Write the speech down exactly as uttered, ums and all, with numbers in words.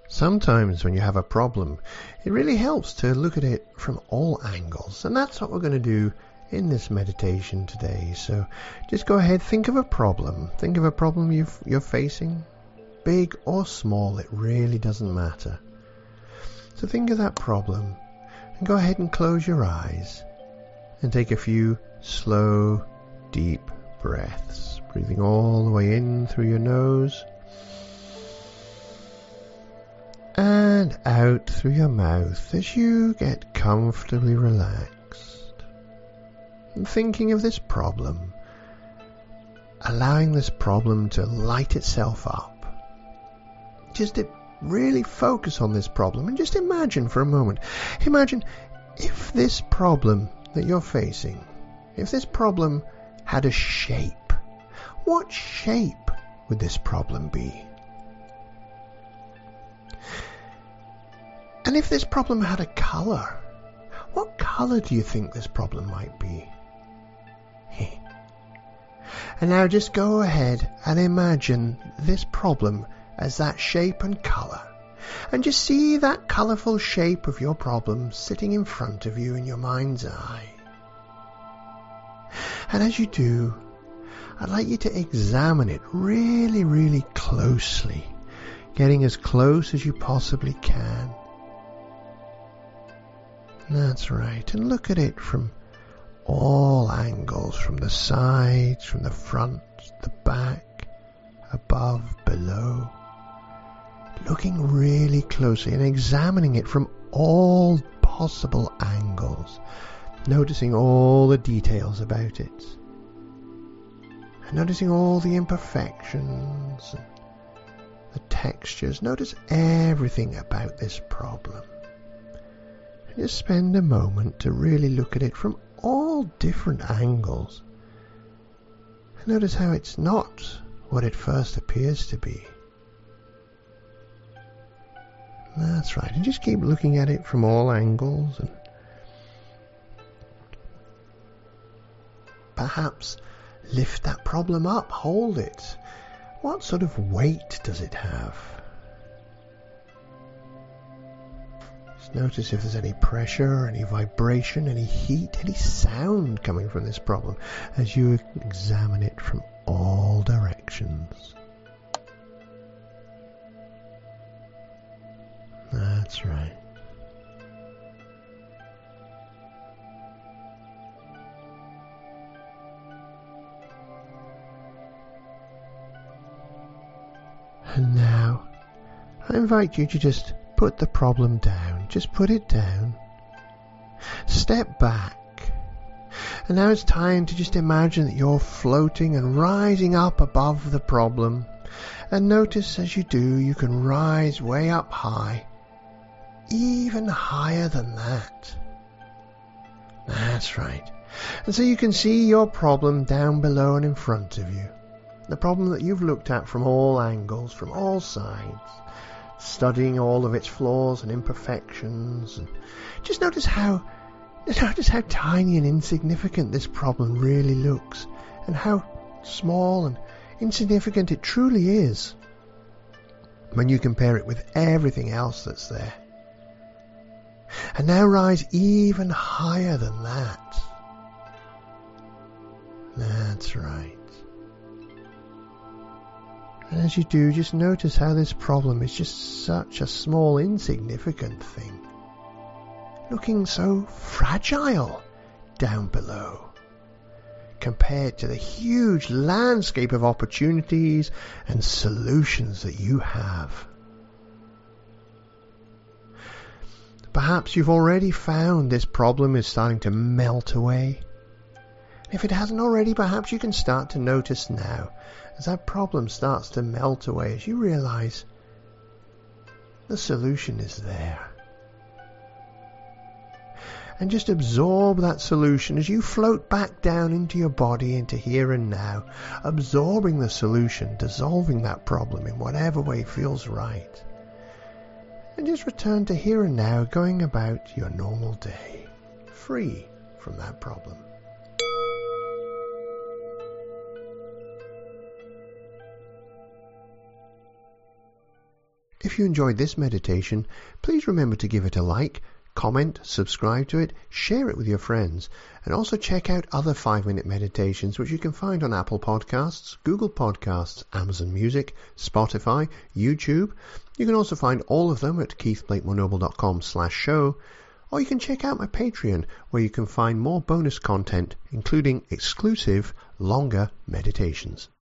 Sometimes when you have a problem, it really helps to look at it from all angles. And that's what we're going to do in this meditation today. So just go ahead, think of a problem. Think of a problem you've, you're facing. Big or small, it really doesn't matter. So think of that problem and go ahead and close your eyes and take a few slow, deep breaths. Breathing all the way in through your nose and out through your mouth as you get comfortably relaxed. And thinking of this problem, allowing this problem to light itself up. Just to really focus on this problem and just imagine for a moment. Imagine if this problem that you're facing, if this problem had a shape, what shape would this problem be? And if this problem had a colour, what colour do you think this problem might be? And now just go ahead and imagine this problem as that shape and colour. And just see that colourful shape of your problem sitting in front of you in your mind's eye. And as you do, I'd like you to examine it really, really closely, getting as close as you possibly can. That's right, and look at it from all angles, from the sides, from the front, the back, above, below. Looking really closely and examining it from all possible angles, noticing all the details about it, and noticing all the imperfections and the textures. Notice everything about this problem. Just spend a moment to really look at it from all different angles. Notice how it's not what it first appears to be. That's right. And just keep looking at it from all angles, and perhaps lift that problem up, hold it. What sort of weight does it have? Notice if there's any pressure, any vibration, any heat, any sound coming from this problem as you examine it from all directions. That's right. And now, I invite you to just put the problem down. Just put it down. Step back. And now it's time to just imagine that you're floating and rising up above the problem. And notice as you do, you can rise way up high. Even higher than that. That's right. And so you can see your problem down below and in front of you. The problem that you've looked at from all angles, from all sides. Studying all of its flaws and imperfections, and just notice how notice how tiny and insignificant this problem really looks, and how small and insignificant it truly is when you compare it with everything else that's there. And now rise even higher than that. That's right. And as you do, just notice how this problem is just such a small, insignificant thing. Looking so fragile down below, compared to the huge landscape of opportunities and solutions that you have. Perhaps you've already found this problem is starting to melt away. If it hasn't already, perhaps you can start to notice now as that problem starts to melt away, as you realize the solution is there. And just absorb that solution as you float back down into your body, into here and now, absorbing the solution, dissolving that problem in whatever way feels right. And just return to here and now, going about your normal day, free from that problem. If you enjoyed this meditation, please remember to give it a like, comment, subscribe to it, share it with your friends, and also check out other five-minute meditations which you can find on Apple Podcasts, Google Podcasts, Amazon Music, Spotify, YouTube. You can also find all of them at keithblakemorenoble.com slash show, or you can check out my Patreon, where you can find more bonus content, including exclusive, longer meditations.